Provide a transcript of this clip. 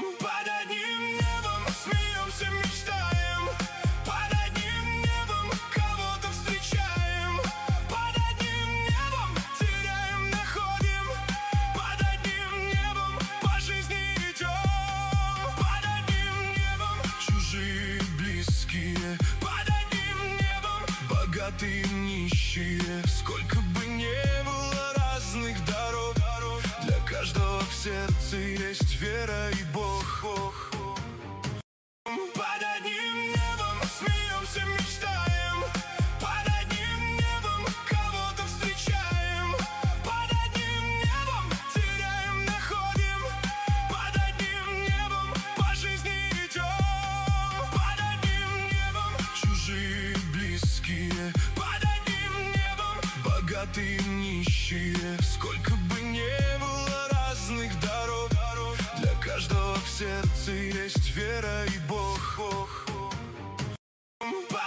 Под одним небом смеемся, мечтаем. Под одним небом кого-то встречаем. Под одним небом теряем, находим. Под одним небом по жизни идем. Под одним небом чужие, близкие. Под одним небом богатые, нищие. Сколько бы ни было разных дорог, для каждого в сердце есть вера и Бог. Под одним небом смеемся, мечтаем. Под одним небом кого-то встречаем. Под одним небом теряем, находим. Под одним небом по жизни идем. Под одним небом чужие, близкие. Под одним небом богатые, нищие. Сколько бы ни было разных дорог, для каждого в сердце есть вера и Бог.